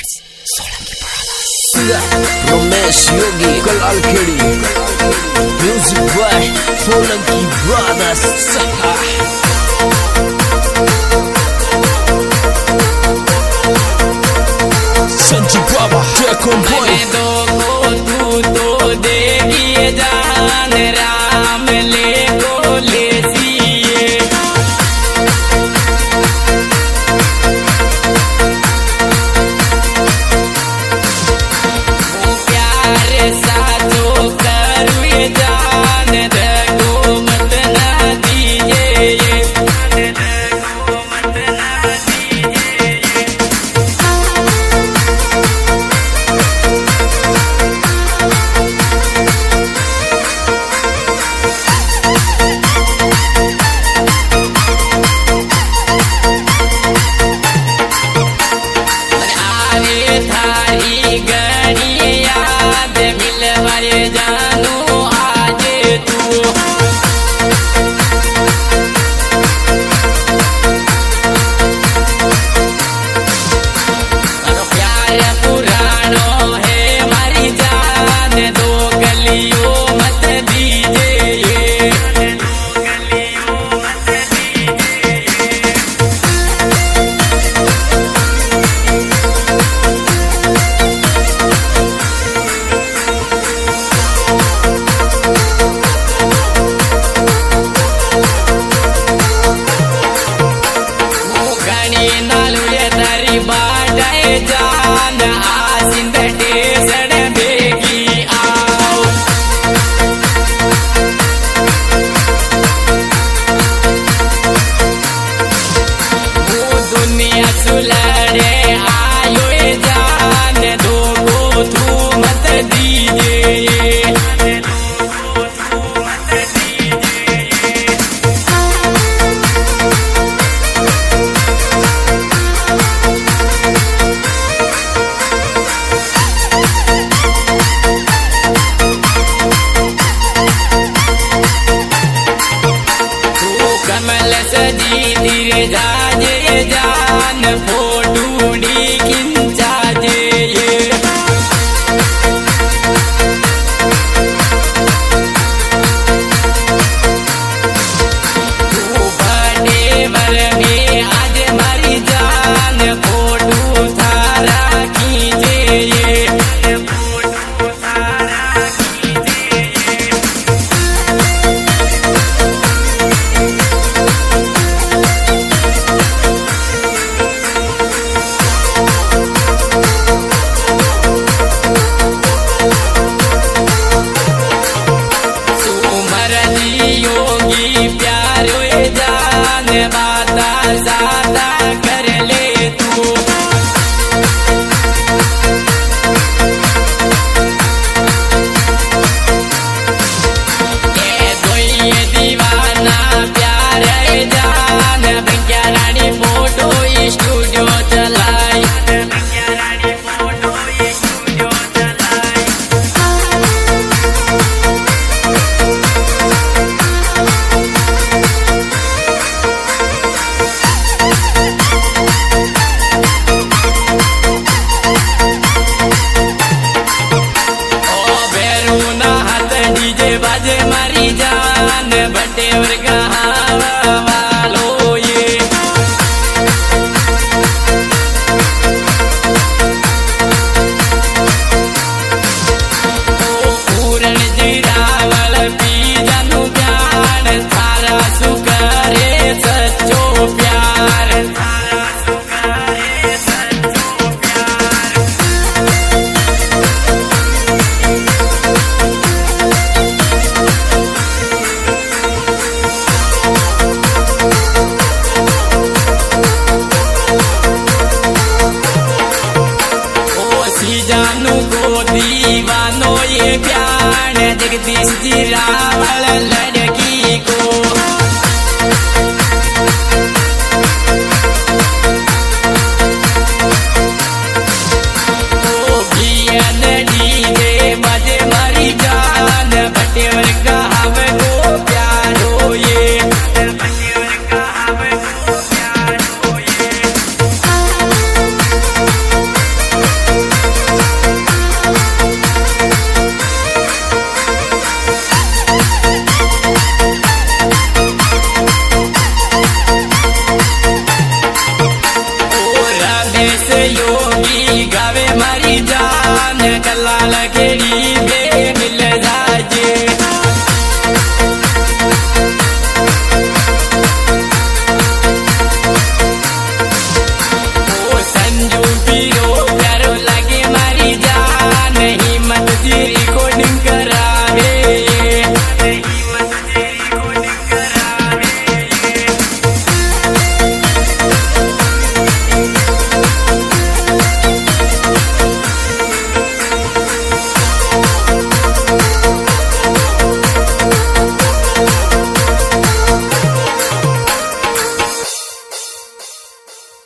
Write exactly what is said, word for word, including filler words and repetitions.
रमेश योगी कल Alkhedi music by Solanki brothers. Sanju Baba track on boy. दो को तू तो देगी जान राम ले को ले जान आसिंद टेसड़ बेगी आओ वो दुनिया सुलरे आयो जान दो को तू मत दीजिए। सजी धीरे जाजे जान फोटू डी खिंचा जे तू बड़े वर में आज मारी जान फोटू थारा खींचे फोटू थारा खींचे। योगी प्यारो जान बाता सादा कर ले तू ए दोई दीवाना प्यार जान बंक्या रानी फोटो स्टूडियो चलाई बंक्या रानी फोटो स्टूडियो चलाई। बाजे मारी जान बटे और कहावा वालो ये ओ पूरन जीरावल पी जानू प्यार थारा सुकरे सच्चो प्यार थारा सुकरे सच्चो प्यार। जानू को दीवानो ये प्यार जगदीश जी रावल लड़की को ओ भियन डीजे बजे मारी जान बटे और कहाव को प्यारो ये बटे और कहाव को प्यारो ये। रमेश योगी गावे मारी जान कलाल खेड़ी